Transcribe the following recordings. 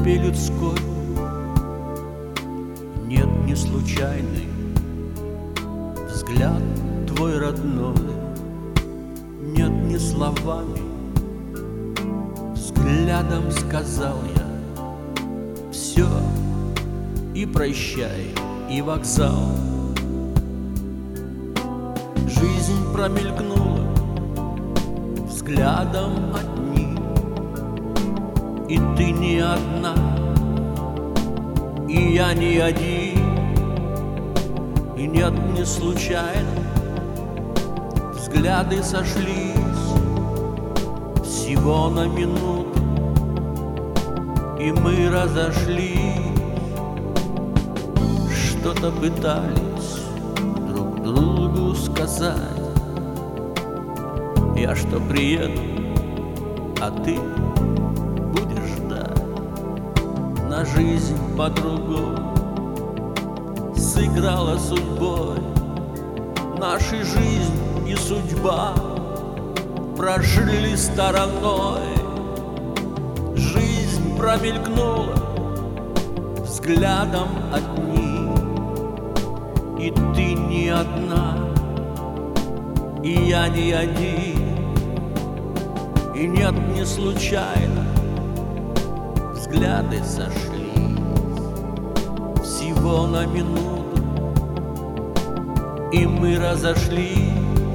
толпе людской нет ни случайный взгляд твой родной, нет ни словами, взглядом сказал я все, и прощай, и вокзал. Жизнь промелькнула взглядом одни, и ты не одна, и я не один, и нет, не случайно взгляды сошлись всего на минуту, и мы разошлись. Что-то пытались друг другу сказать, я что приеду, а ты будешь ждать. На жизнь по-другому сыграла судьбой, наши жизнь и судьба прожили стороной. Жизнь промелькнула взглядом одни, и ты не одна, и я не один, и нет, не случайно взгляды сошлись всего на минуту, и мы разошлись.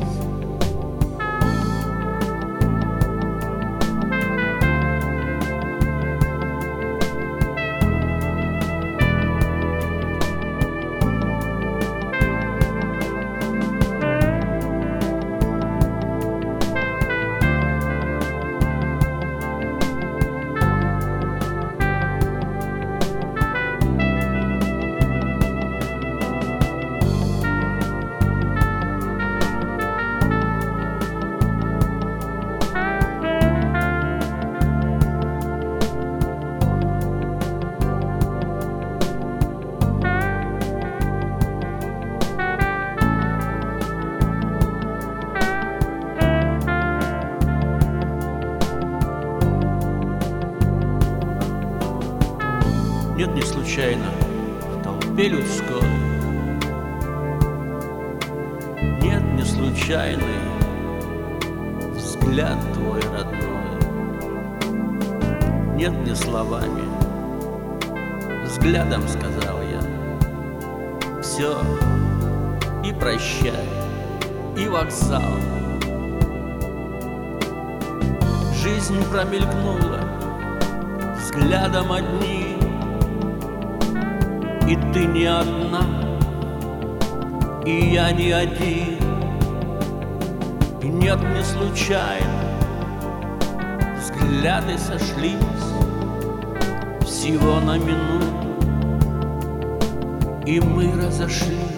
Нет, не случайно в толпе людской нет, не случайный взгляд твой родной, нет, не словами, взглядом сказал я все, и прощай, и вокзал. Жизнь промелькнула взглядом одни, и ты не одна, и я не один, и нет, не случайно взгляды сошлись всего на минуту, и мы разошлись.